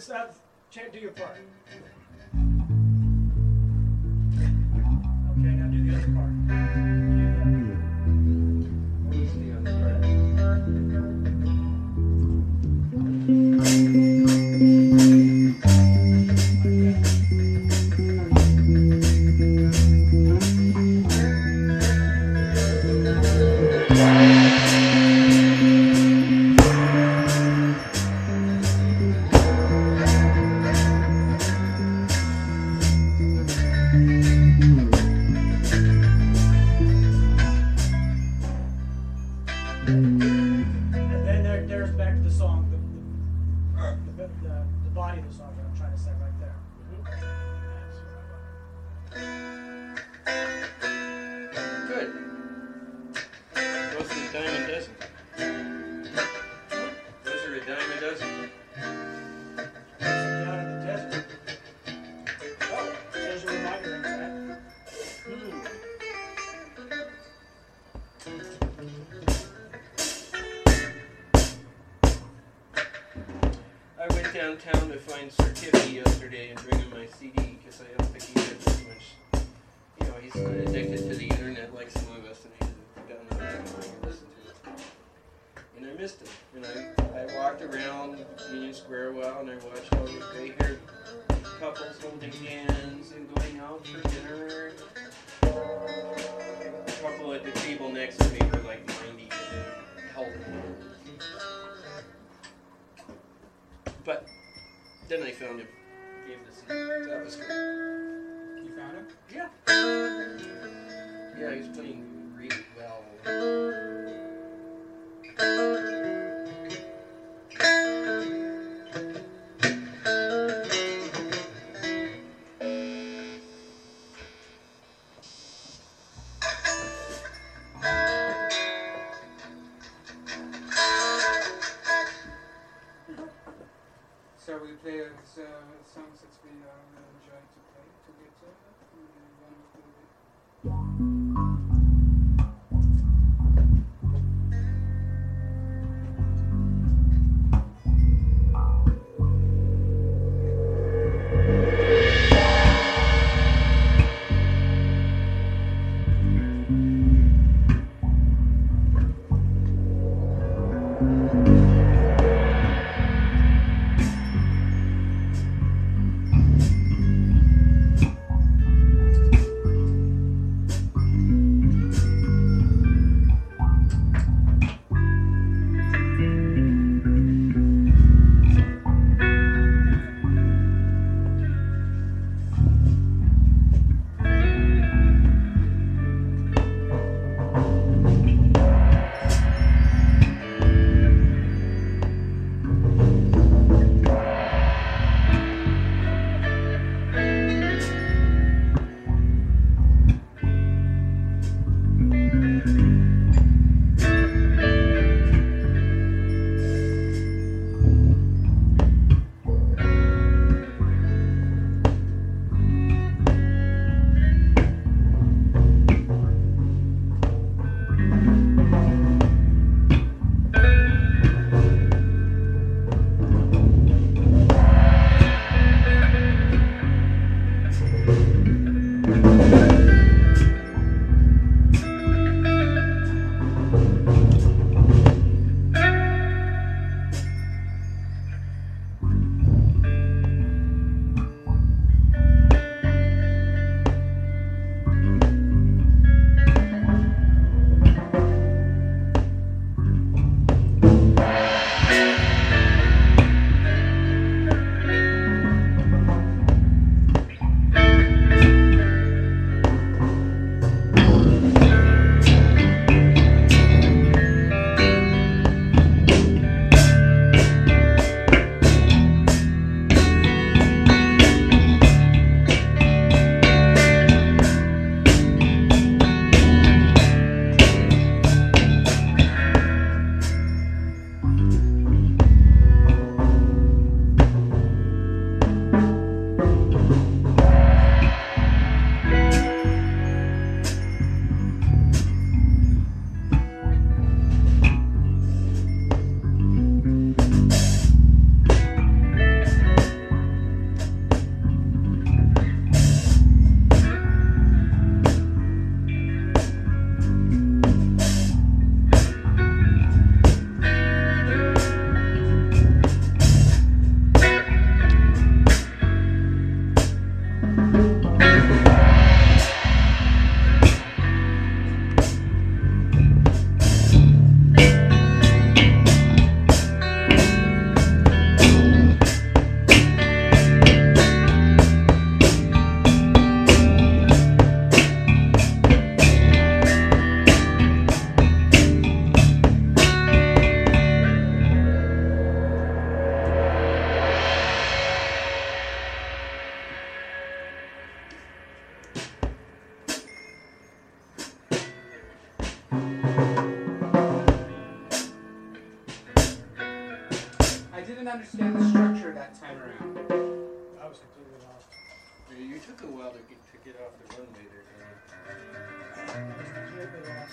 do your part. Okay, now do the other part. What's the other part? And then there's back to the song, the body of the song that I'm trying to say right there. Good. What's the dime a dozen? Those are a dime a dozen. Something out in the desert. Oh, there's a reminder in that. I went downtown to find Sir Tiffany yesterday and bring him my CD because I don't think he had too much. You know, he's addicted to the internet like some of us, and he downloaded it and listen to it. And I missed him. And I walked around Union Square a while and I watched all these gray-haired couples holding hands and going out for dinner. A couple at the table next to me were like 90 and held hands. But then I found him. Gave the CD. That was good. You found him? Yeah. Yeah, he was playing really well. So we play songs that we enjoy to play together. understand the structure that time around. I was completely lost. Yeah, you took a while to get off the runway there, I was completely lost.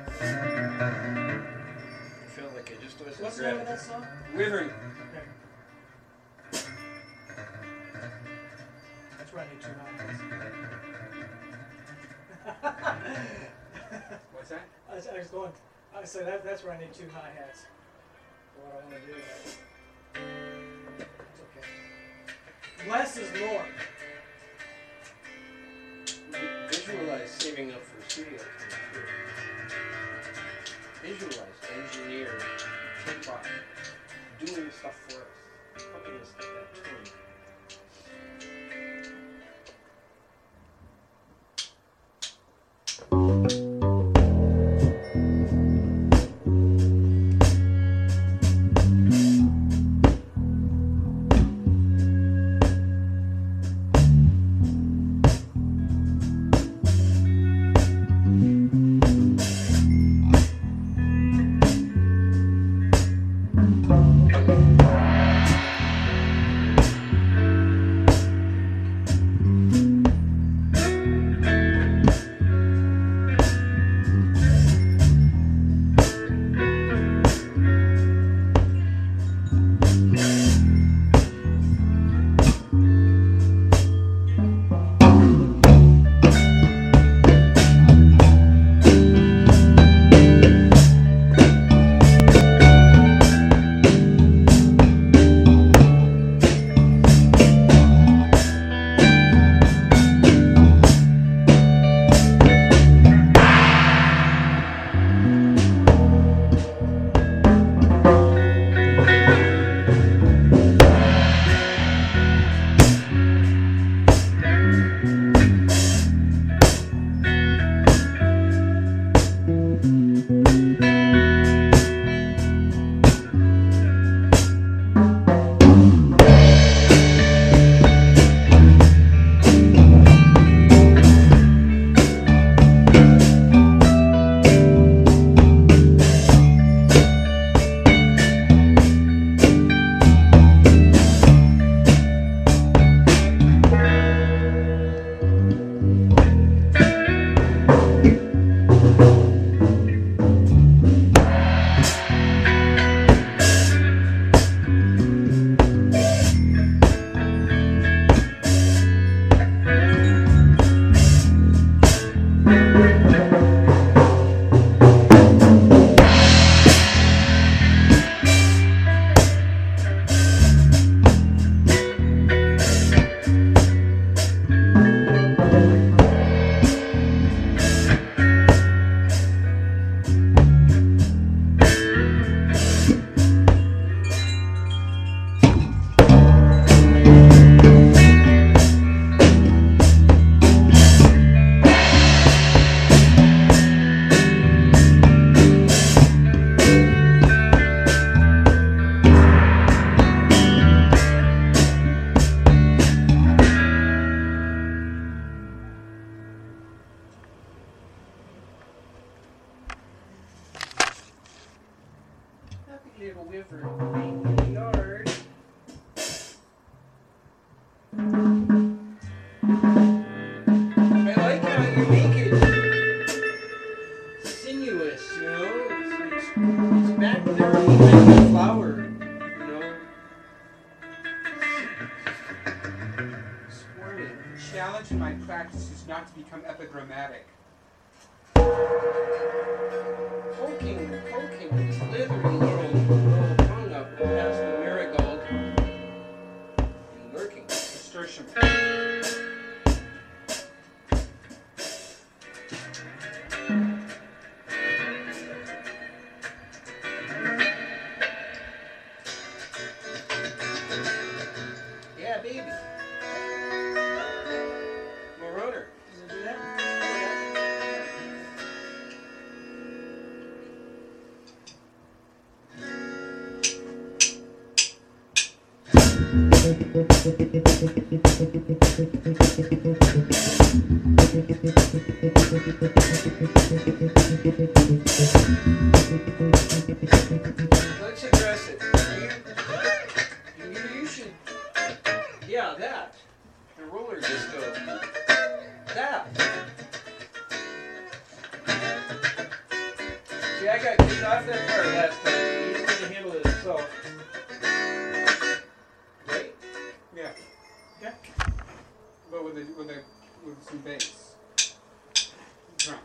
I felt like I just wasn't What's the name of that song? Wyvern. Okay. That's where I need 2 hi-hats. What's that? I was going. I said that's where I need 2 hi-hats. For what I want to do. It's okay. Less is more. Visualize saving up for studio time too. Visualize, engineer, hip-hop, doing stuff for us, helping us get that tone. Little wyvern in the yard. I like how you make it sinuous, you know? It's back there behind the flower, you know? Squirming. Challenge in my practice is not to become epigrammatic. Poking, slithering little tongue up past the marigold and lurking. Nasturtium. Yeah, baby. Marauder. Does it do that? Let's address it. You that. The roller disco. That. See, I got kicked off that part last time. He's going to handle it himself. Right? Yeah. Yeah. But with some bass. Drum.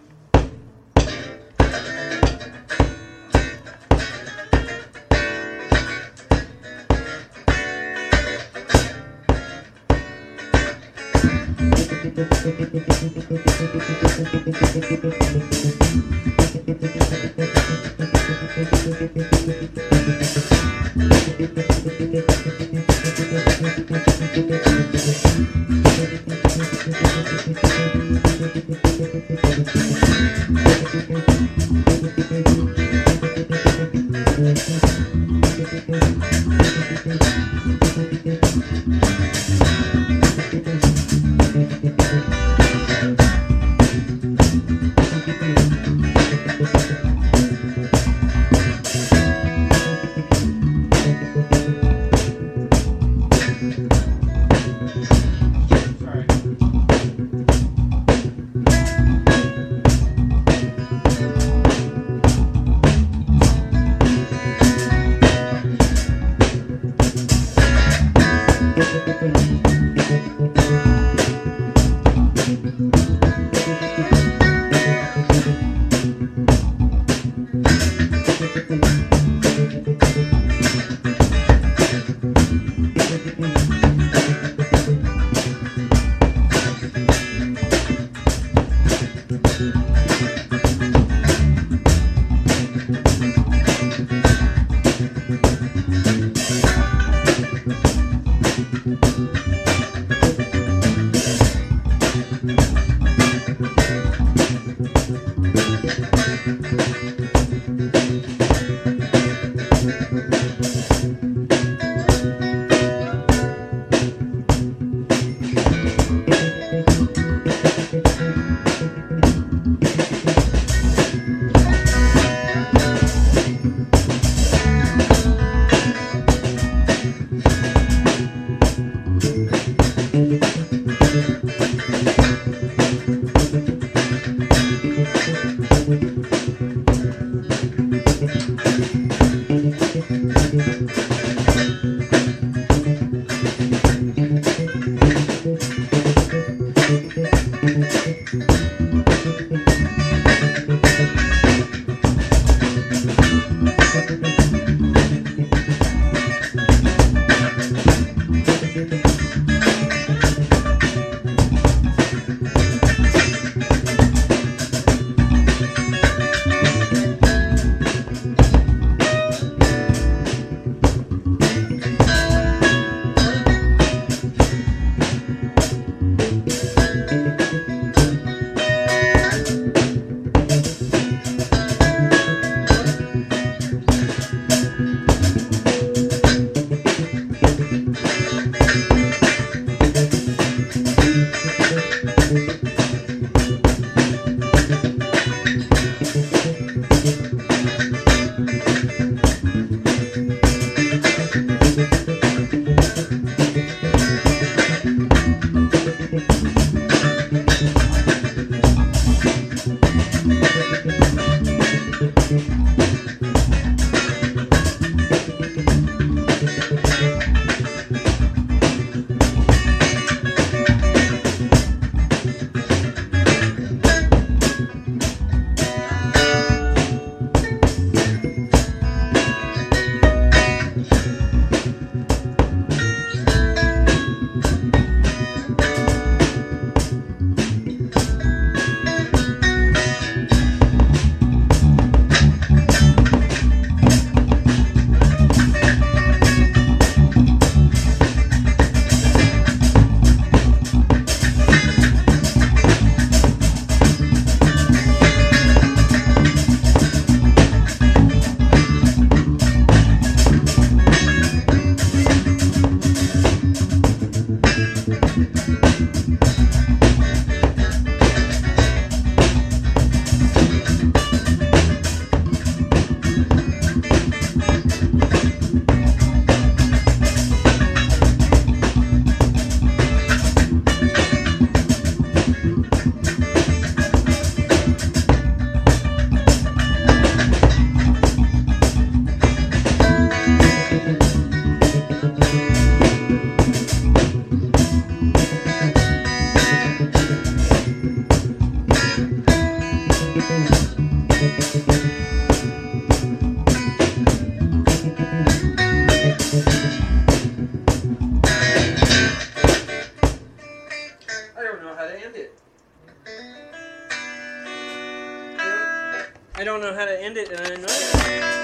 I don't know how to end it, and I know.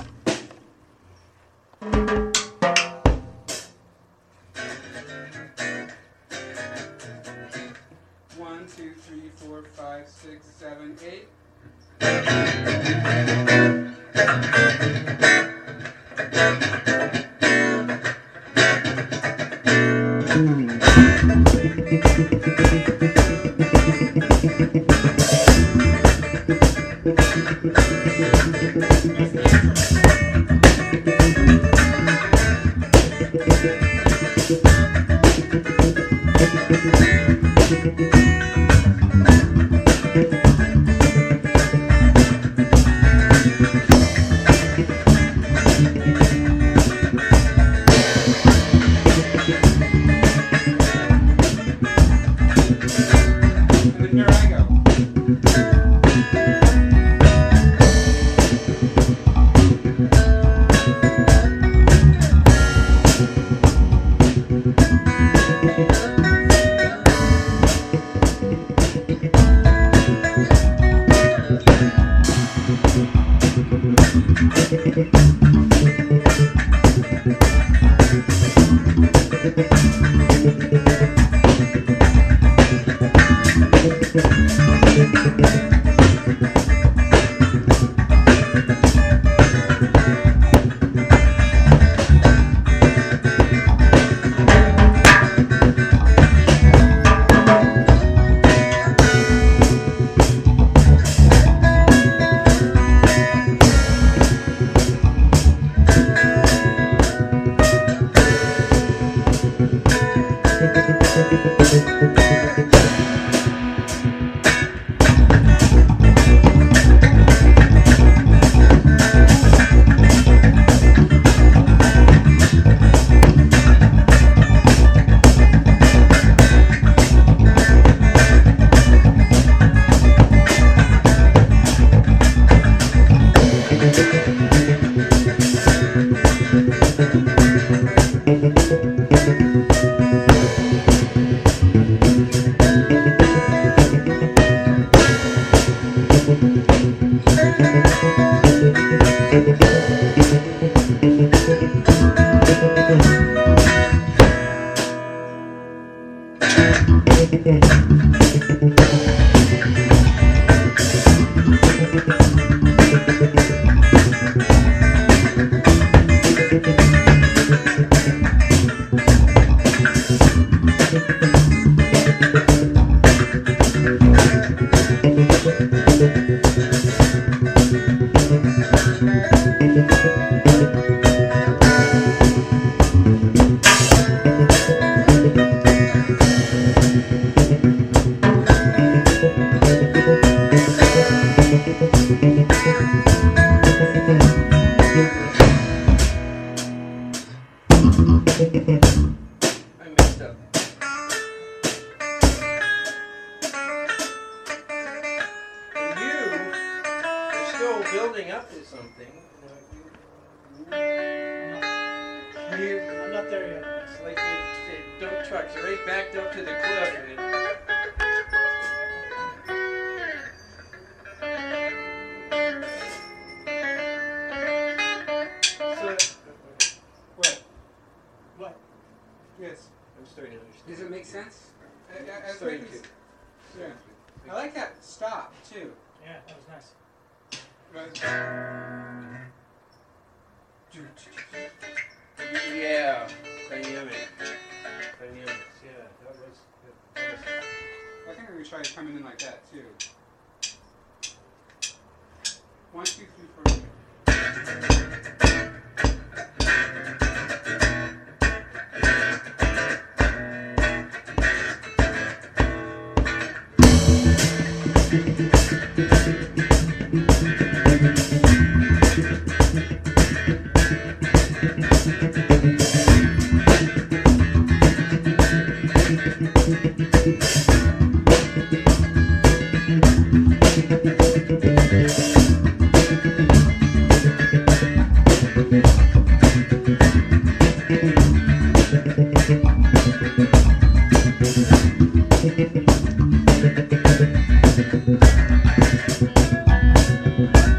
1, 2, 3, 4, 5, 6, 7, 8. Building up to something. I'm not there yet. It's like the dump trucks are right backed up to the cliff. What? Yes. I'm starting to understand. Does it make sense? I Starting think to. it's- yeah. I like that stop too. Yeah, that was nice. Yeah, dynamic. Dynamics, yeah, that was good. I think we try coming in like that too. 1, 2, 3, 4.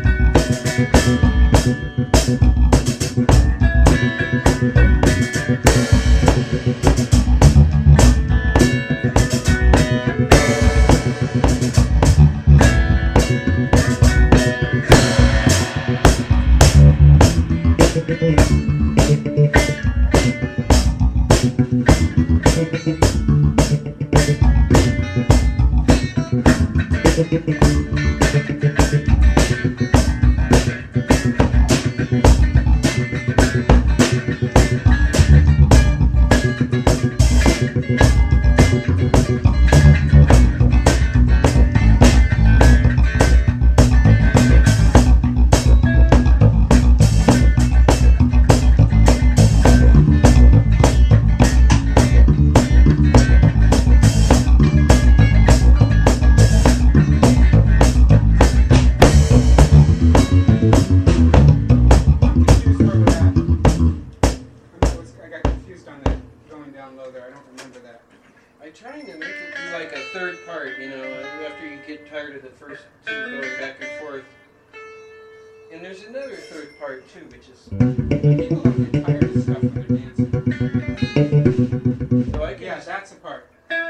I got confused on that going down low there. I don't remember that. I'm trying to make it be like a third part, you know, after you get tired of the first two going back and forth. And there's another third part too, which is. People don't get tired of stuff when they're dancing. So I can. Yeah, that's a part.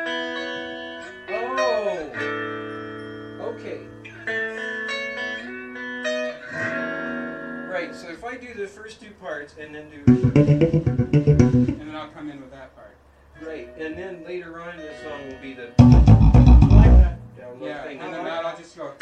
Oh! Okay. Right, so if I do the first two parts and then do. And then I'll come in with that part. Right, and then later on in the song will be the I like that. down low Yeah, thing. and then I'll just go.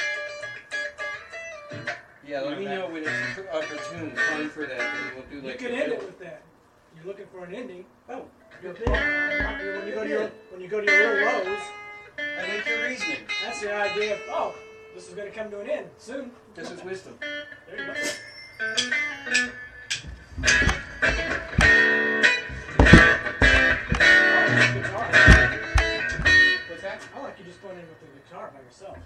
Yeah, let me know when it's opportune time for that, and we'll do You like could a end middle. it with that. You're looking for an ending. Oh, You're big. When you go to your little lows, I like your reasoning. that's the idea of, oh, this is going to come to an end soon. This is wisdom. There you go. Guitar. What's that? I like you just going in with the guitar by yourself.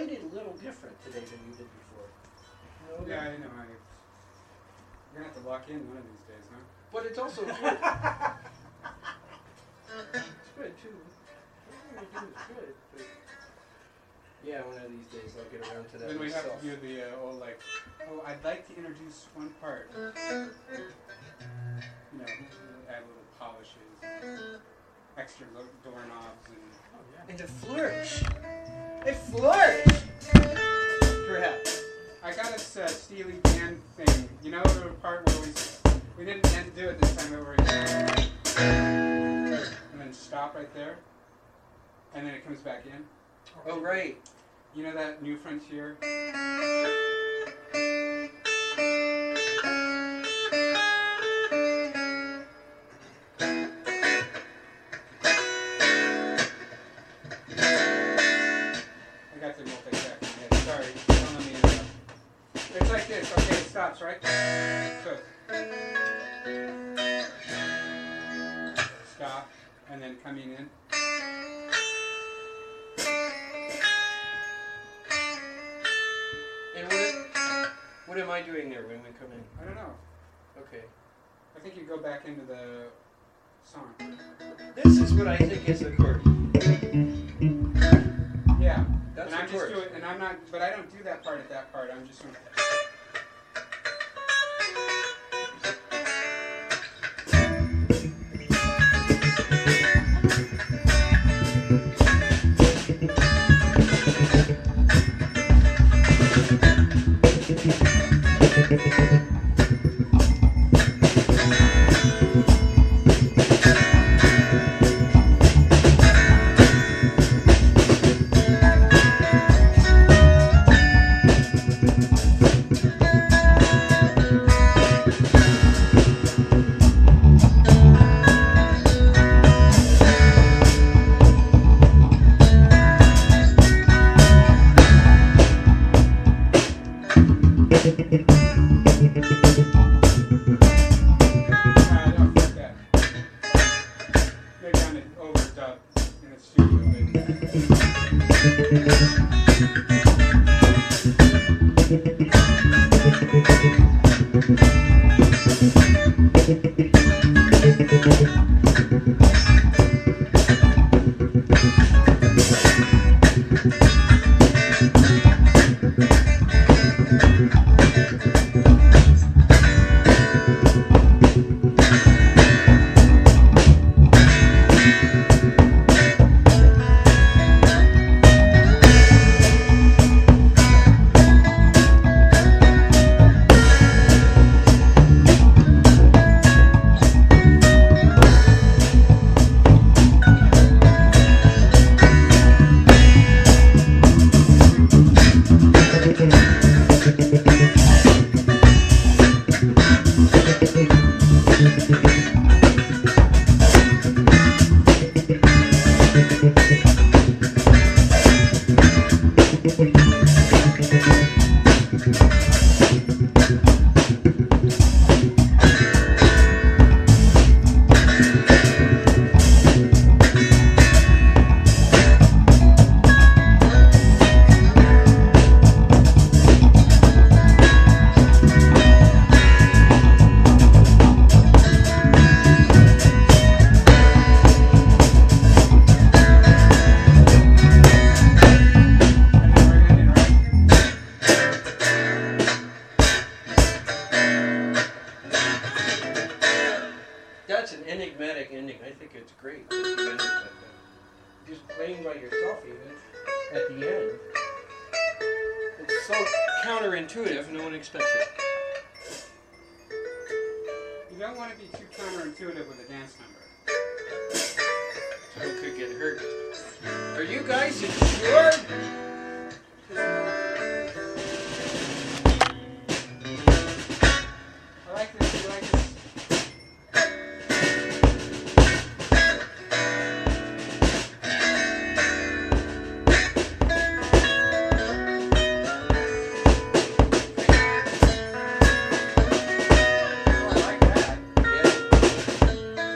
it a little different today than you did before. No, Yeah, I know. You're gonna have to lock in one of these days, huh? But it's also good. It's good too. Everything you do is good. But yeah, one of these days I'll get around to that Then we have myself. to do the I'd like to introduce one part. You know, add little polishes, extra doorknobs, and And a flourish. A flourish! Perhaps. I got this Steely Dan thing. You know the part where we didn't end to do it this time, where we and then stop right there, and then it comes back in. Oh, right. You know that New Frontier? I got the multi-track in my head. Sorry, don't let me interrupt. It's like this. Okay, it stops, right? So, stop, and then coming in. And what am I doing there when we come in? I don't know. Okay. I think you go back into the song. This is what I think is the chord. Yeah. That's and I'm the just chord. doing, and I'm not, but I don't do that part at that part. I'm just going. That's an enigmatic ending. I think it's great. That you ended like that. Just playing by yourself even at the end. It's so counterintuitive, no one expects it. You don't want to be too counterintuitive with a dance number. Someone could get hurt. Are you guys insured? I like this. You like this? Oh, I like that. Yeah.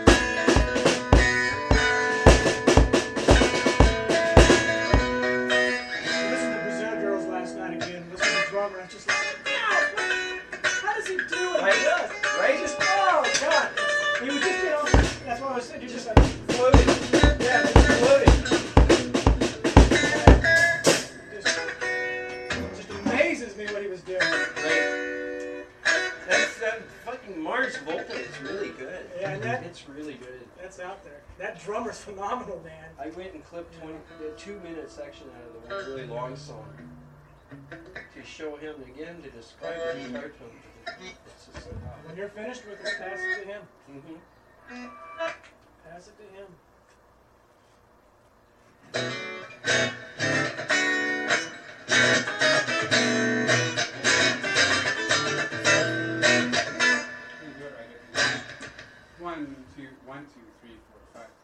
fucking Mars Volta is really good. Yeah, and It's really good. that's out there. That drummer's phenomenal, man. I went and clipped the 2-minute section out of the one really long song to show him again, to describe the guitar tone. It's just like, wow. When you're finished with it, pass it to him. Mm-hmm. Pass it to him. You do it right. 1, 2, 1, 2, 3, 4, 5.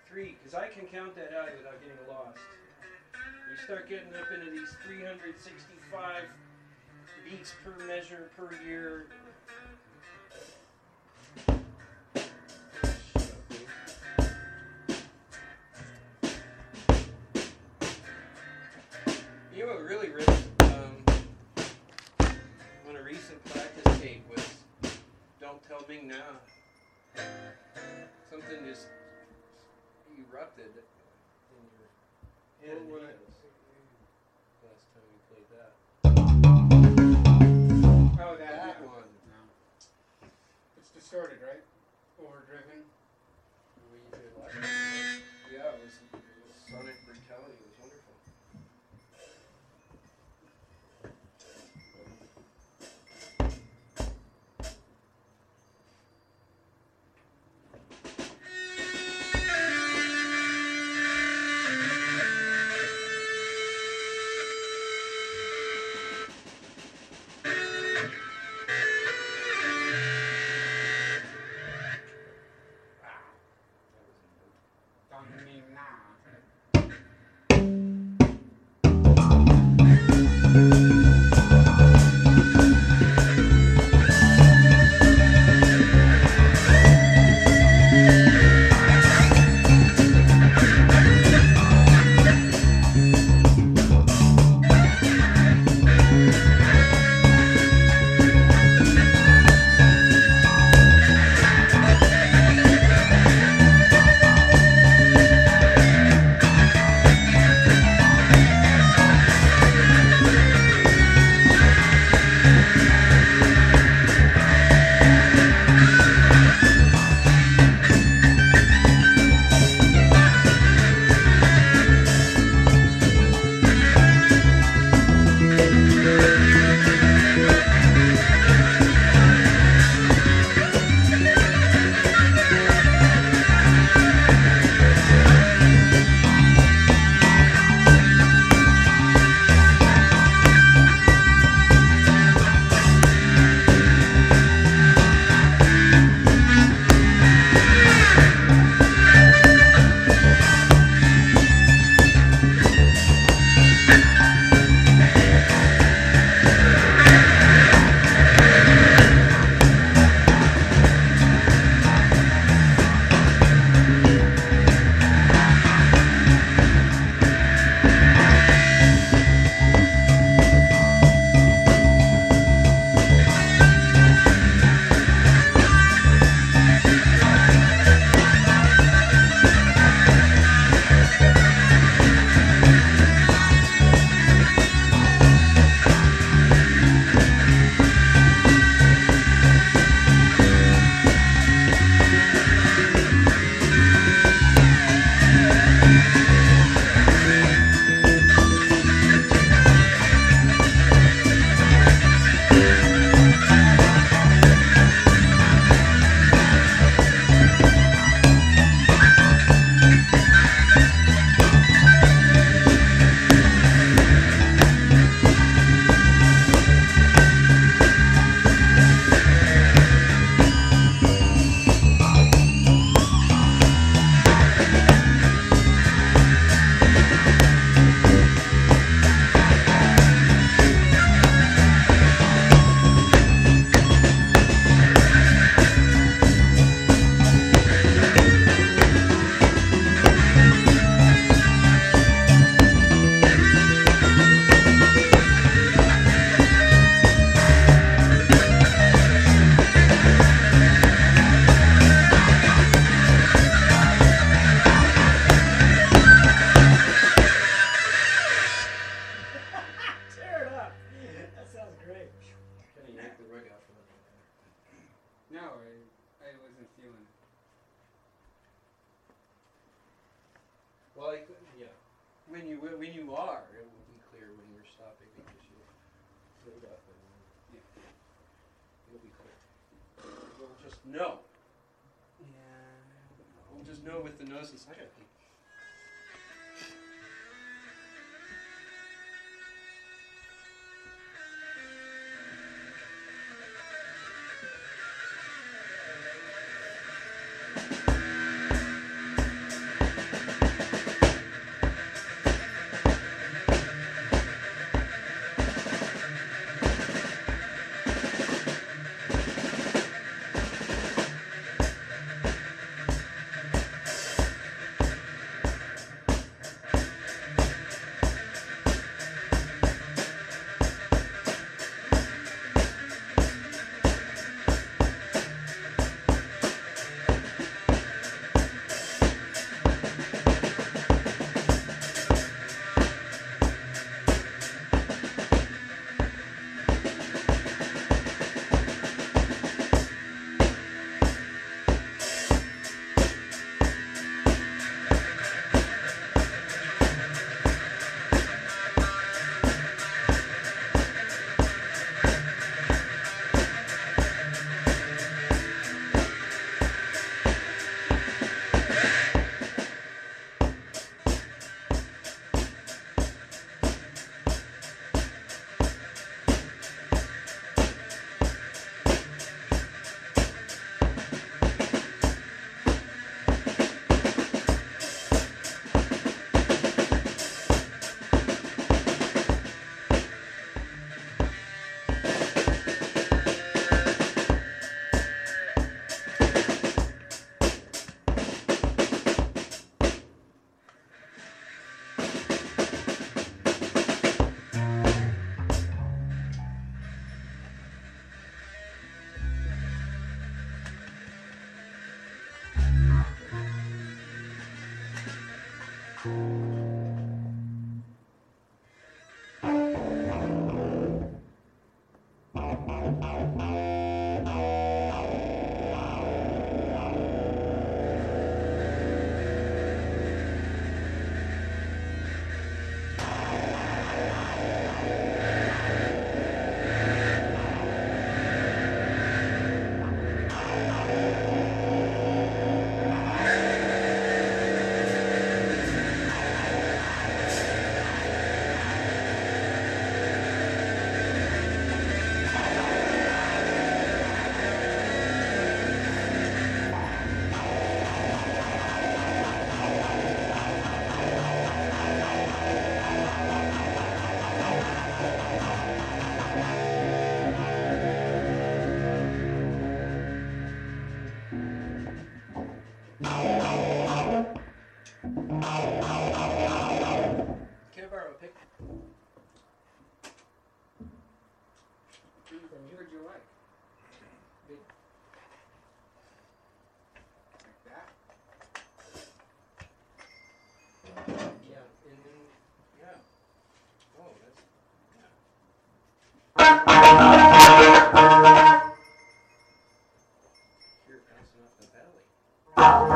3, because I can count that out without getting lost. You start getting up into these 365 beats per measure per year. You know what really ripped on a recent practice tape was Don't Tell Ming Now. Something just erupted in your head and hands last time we played that. Oh, that That yeah. one. No. It's distorted, right? Overdriven. We did last time. Yeah, it was sonic brutality. It was wonderful. Don't mean nah. Well, yeah. When you are, it will be clear when you're stopping because you'll load up and you'll be clear. We'll just know. Yeah. We'll just know with the gnosis. I gotta pee.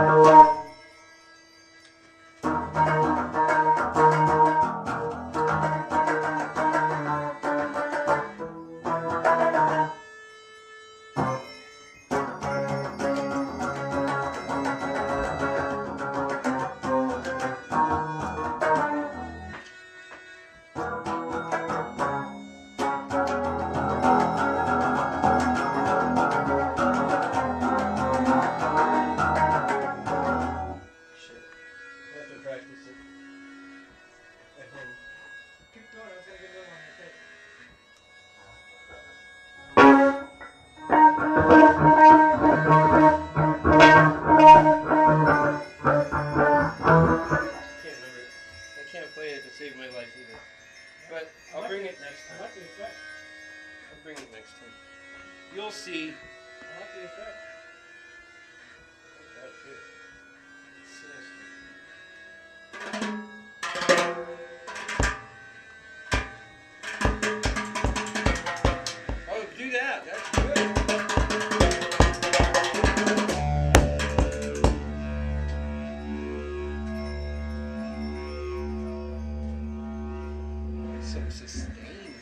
Shit. I have to practice it at home. Keep going, I was gonna get another one on your tape. Can't remember it. I can't play it to save my life either. But I I'll like bring it. it next I time. like the effect. I'll bring it next time. You'll see. I like the effect. That shit. It's sinister. Oh, do that. That's good. Some sustain.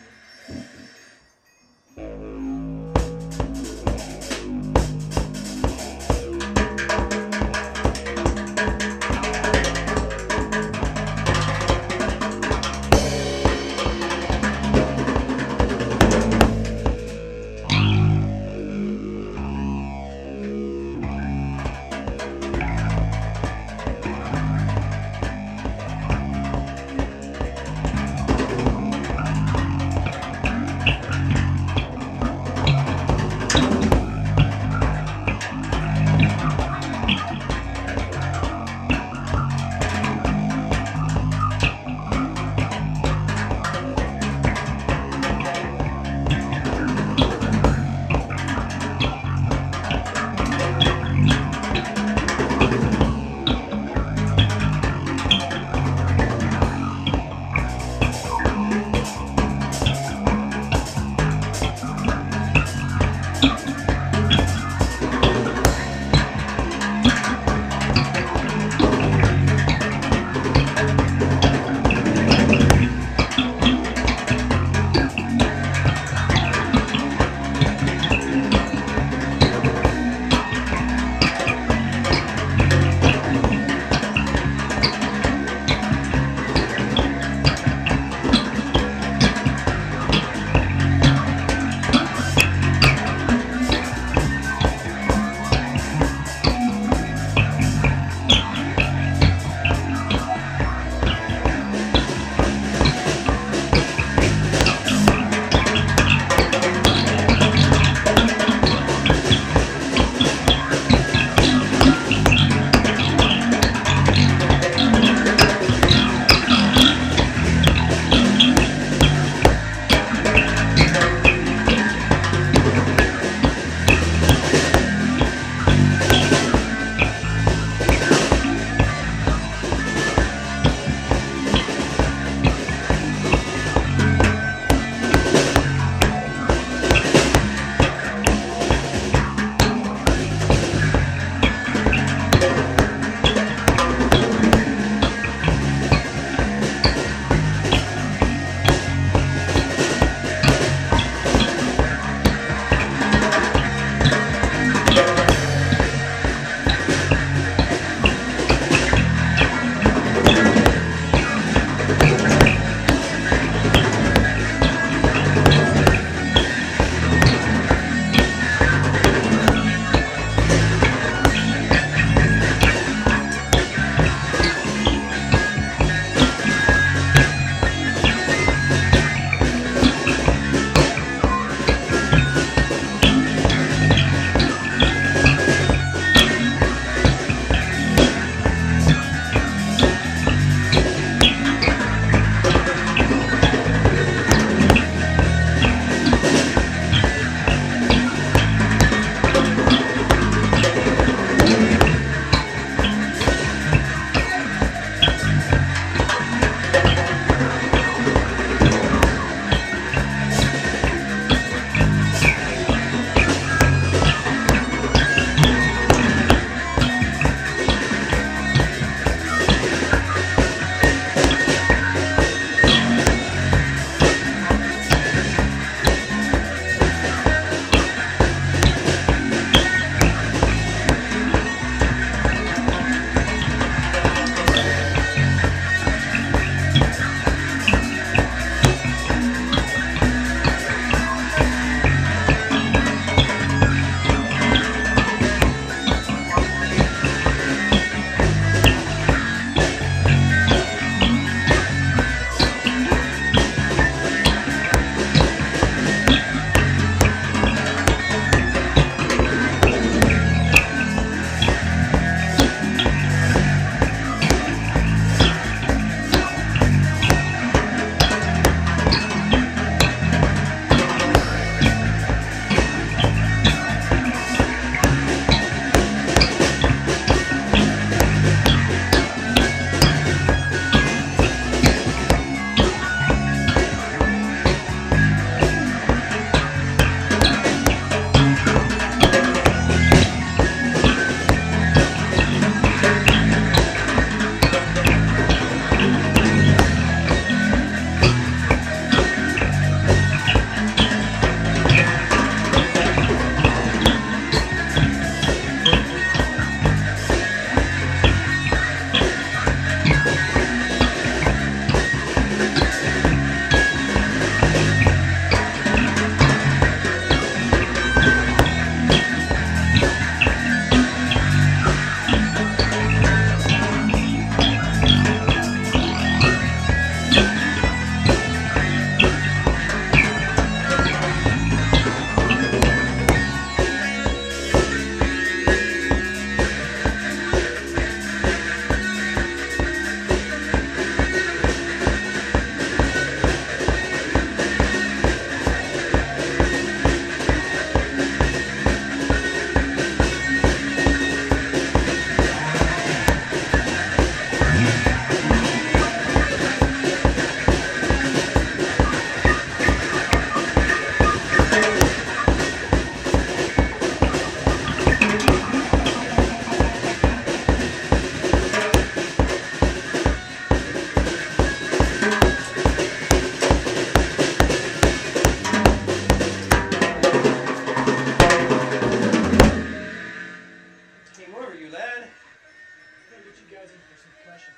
advertising for some collection.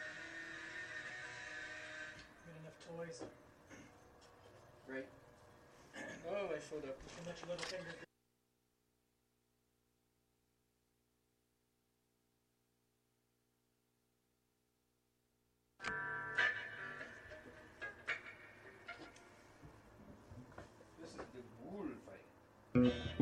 Got enough toys. Right. Oh, I showed up. You can let your little finger. This is the bullfight.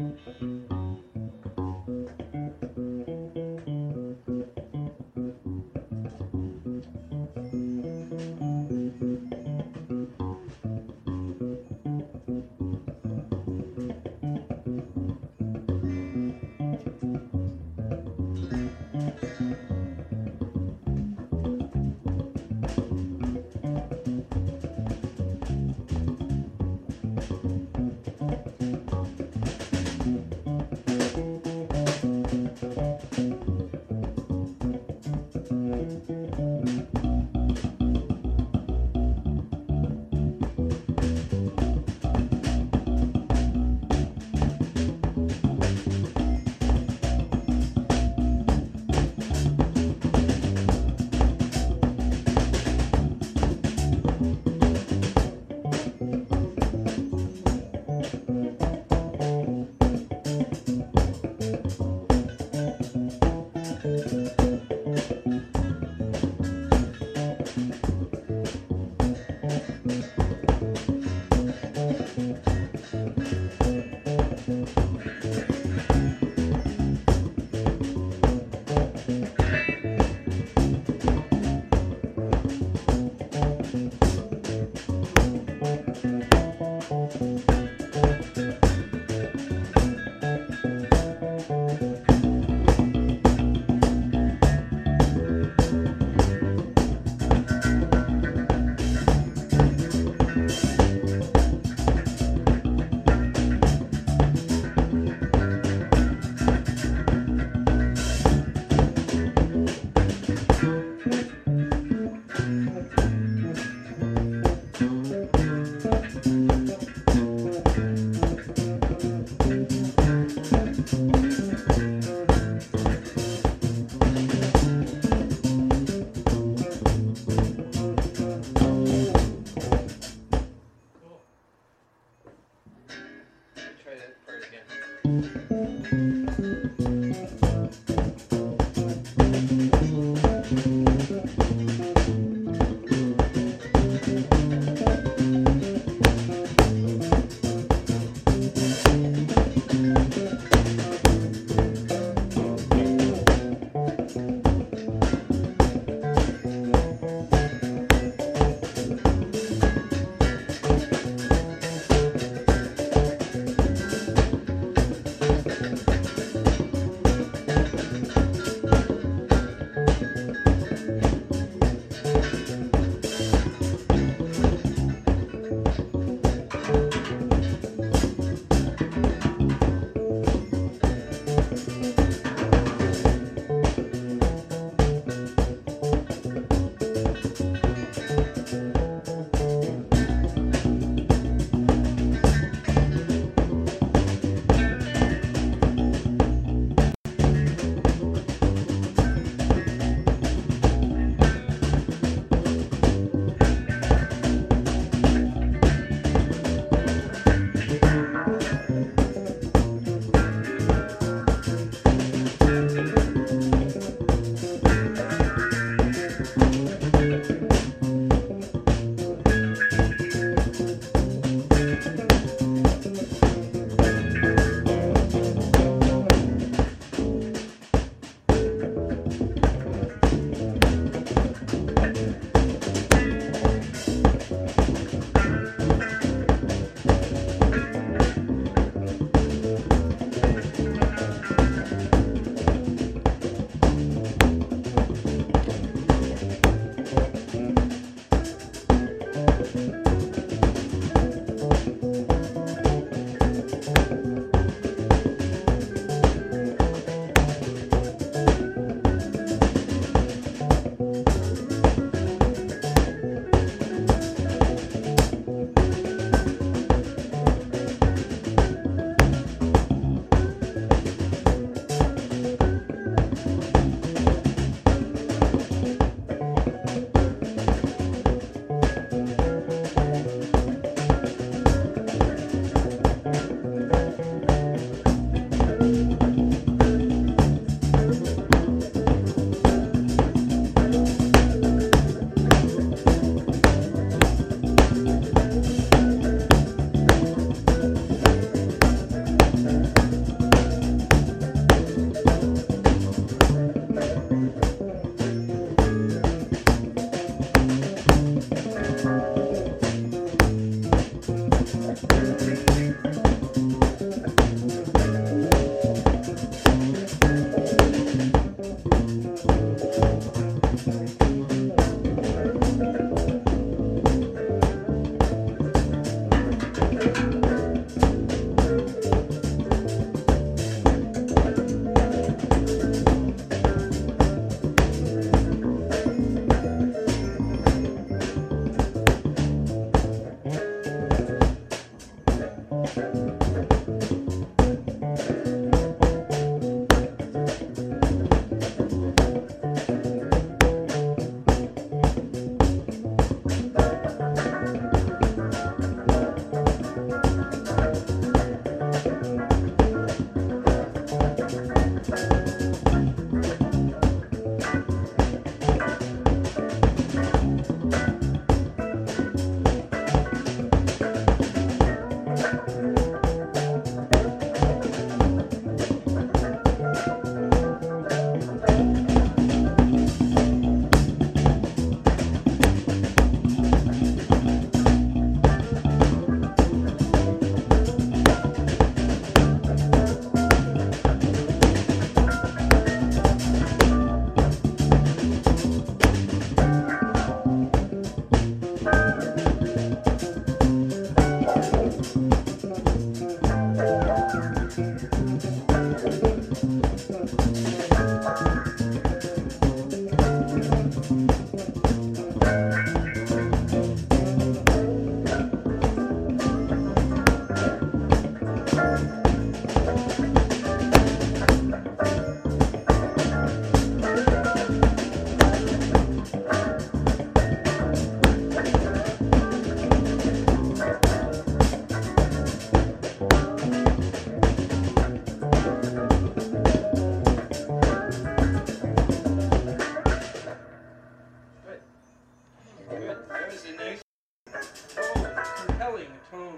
was a nice, compelling tone.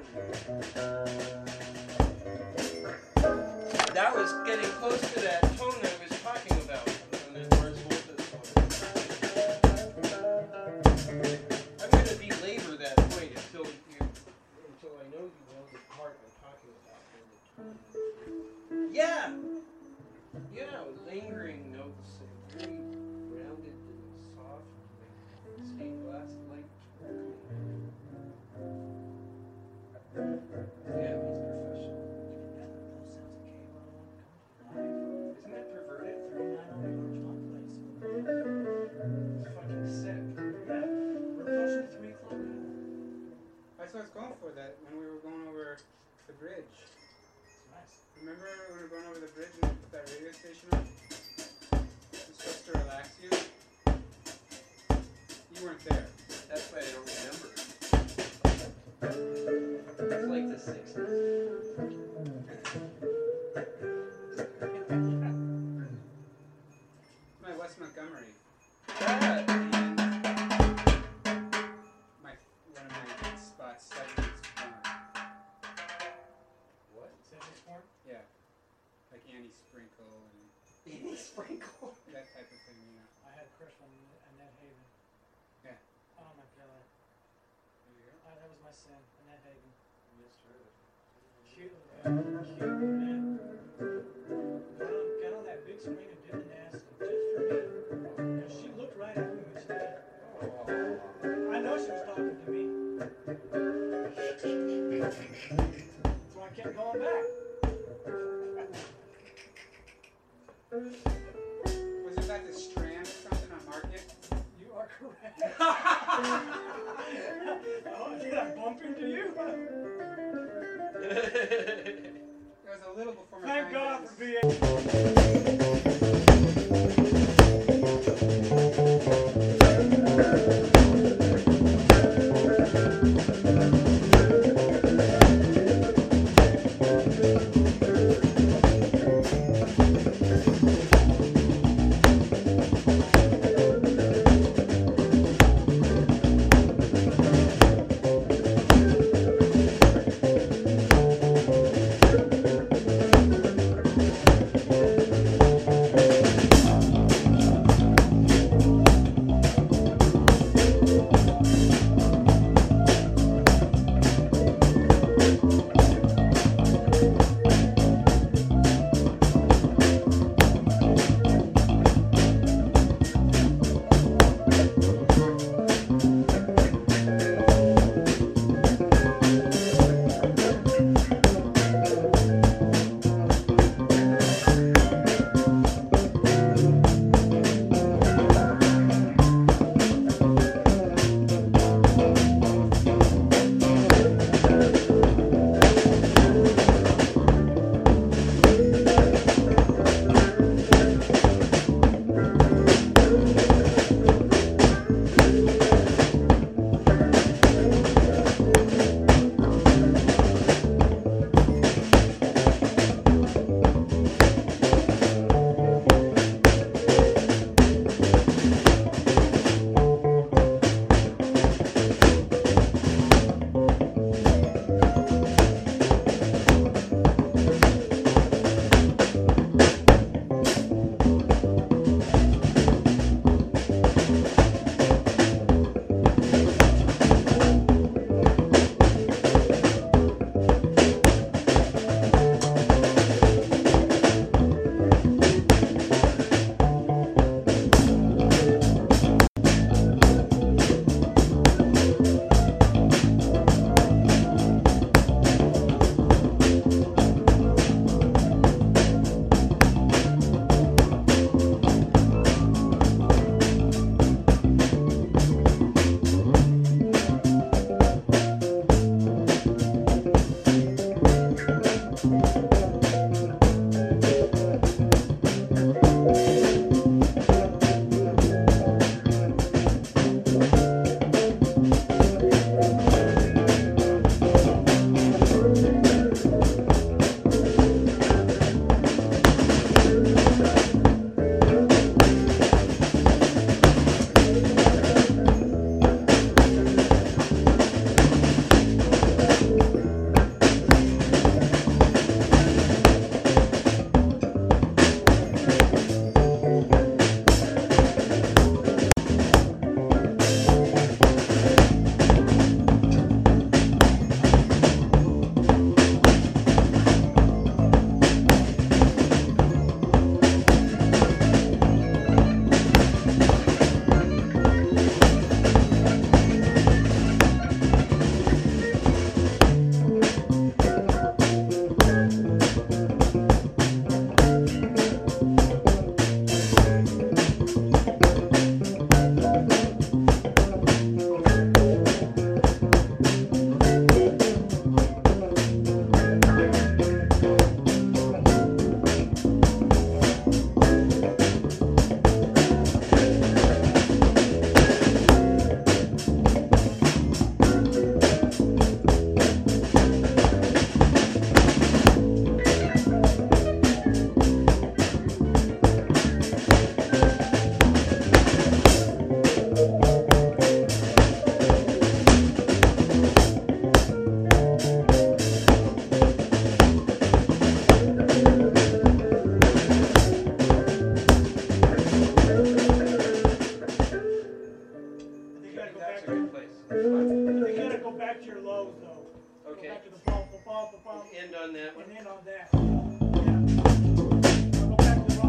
That was getting close to that tone I was talking about on the Mars Volta song. I'm going to belabor that point until I know you know the part I'm talking about. Yeah! Yeah, lingering notes and very rounded and soft, like stained glass light. Yeah, he's professional. Isn't that perverted? It's fucking sick. Yeah, we're pushing 3 o'clock now. That's what I was going for. That when we were going over the bridge. It's nice. Remember when we were going over the bridge and we put that radio station on? It was supposed to relax you. You weren't there. That's why I don't remember. It's like the 60s. My West Montgomery. Yeah. And one of my good spots, 70s porn. What? 70s porn? Yeah. Like Annie Sprinkle and Any sprinkle? that type of thing, you know. I had a crush on Annette Haven. Yeah. Oh my god. There you go. That was my sin, Annette Haven. Misheard. Cute, man. Got on that big screen and did the nasty just for me. Because she looked right at me when she did it. I know she was talking to me. So I kept going back. Was it like the Strand or something on Market? You are correct. Oh, did I bump into you? It was a little before my Thank time. God but for it was back to your lows though. Okay. Go back to the bump, bump, bump, bump, End on that one. and end on that. Yeah. Now go back to the rock.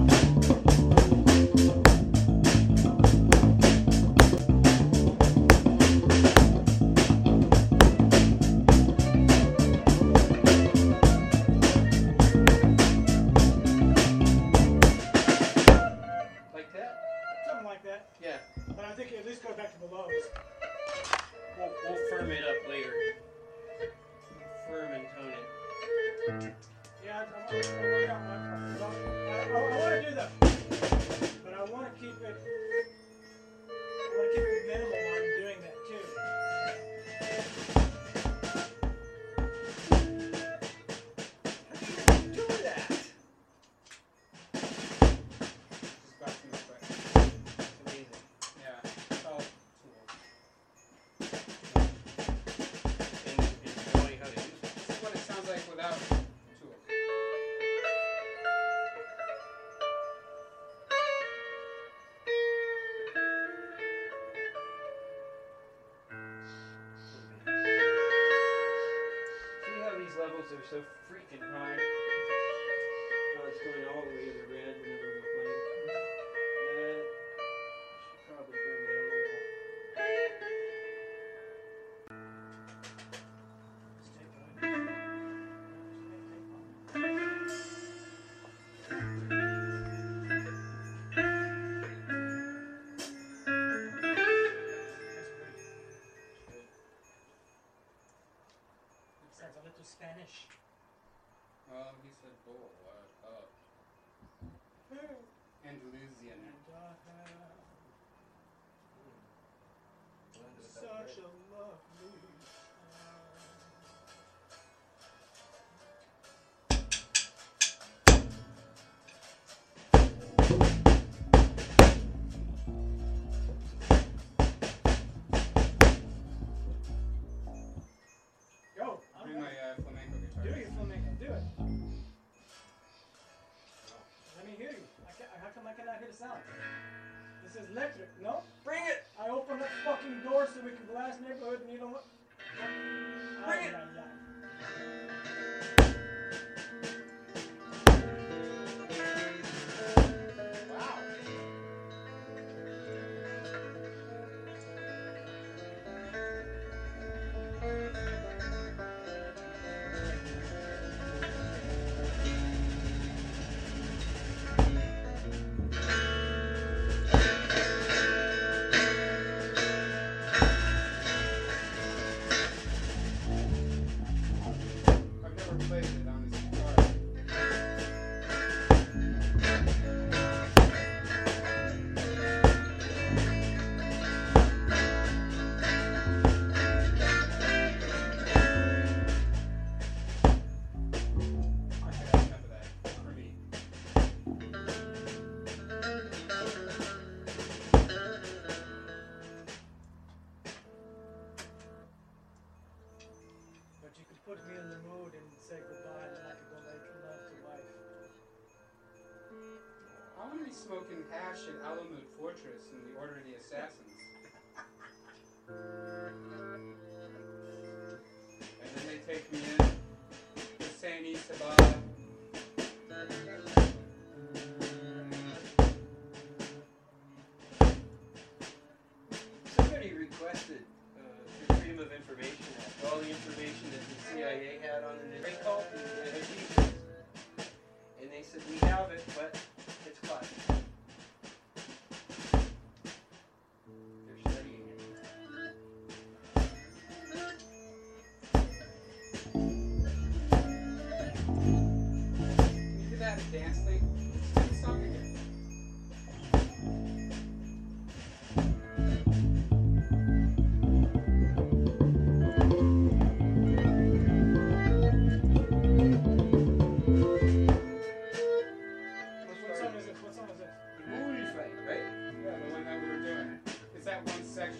Like that? Something like that. Yeah. But I think at least go back to the lows. We'll firm it up later. Firm and tone it. Yeah, I work out my I want to do that, but I want to keep it. I want to keep it minimal while I'm doing that too. How do you do that? Just busting this way. It's amazing. Yeah, it's all tools. And knowing how to use it. This is what it sounds like without tools. See how these levels are so freaking high? How it's going all the way to the red whenever we're playing. Should probably bring it a little. Just take one. Sounds a little Spanish. Well, he said bull. Andalusian. Such a lovely Go. Bring my flamenco guitar. Do your flamenco. Do it. Let me hear you. How come I cannot hear the sound? This is electric. No? Bring it! I opened that fucking door so we could blast neighborhood and you know what? Bring it! Wow. I've never played it on this guitar. I could have enough of that for me. But you could put me in the mood and say goodbye and I could go make love to wife. I want to be smoking hash at Alamut Fortress in the Order of the Assassins. And then they take me in to Saint Isabella. Somebody requested the Freedom of Information Act, all the information that the CIA had on the recall and their teachers. And they said, we have it, but it's classified. They're studying it. Can you do that at Dance League? Sing the song again. What song is this? What song is this? Moonlight, right? Yeah, the one that we were doing. It's that one section.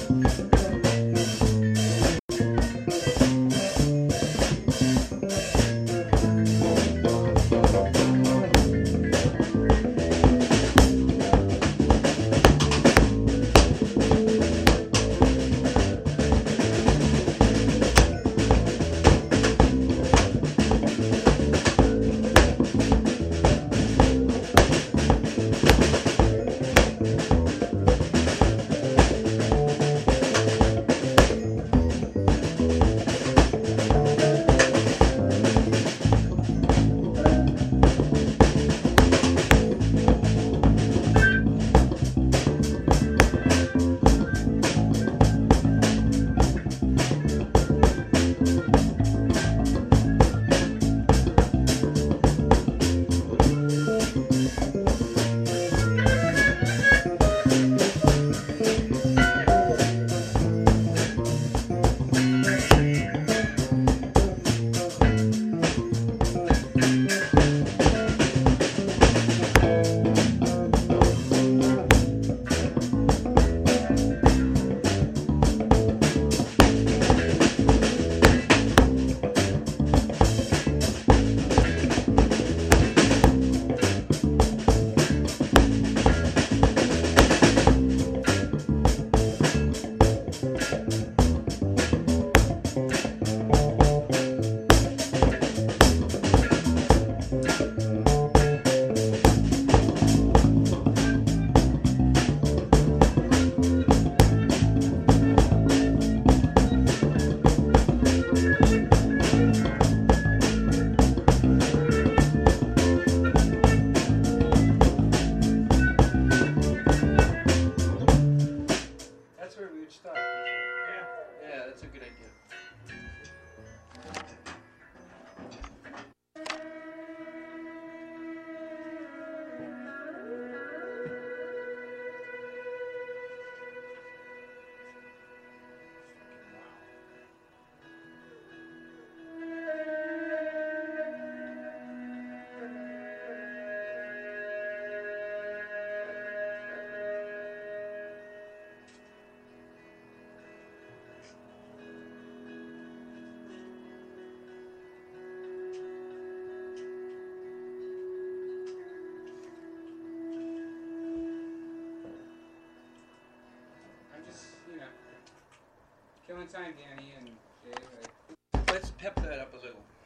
Killing time, Danny and Dave. Let's pep that up a little.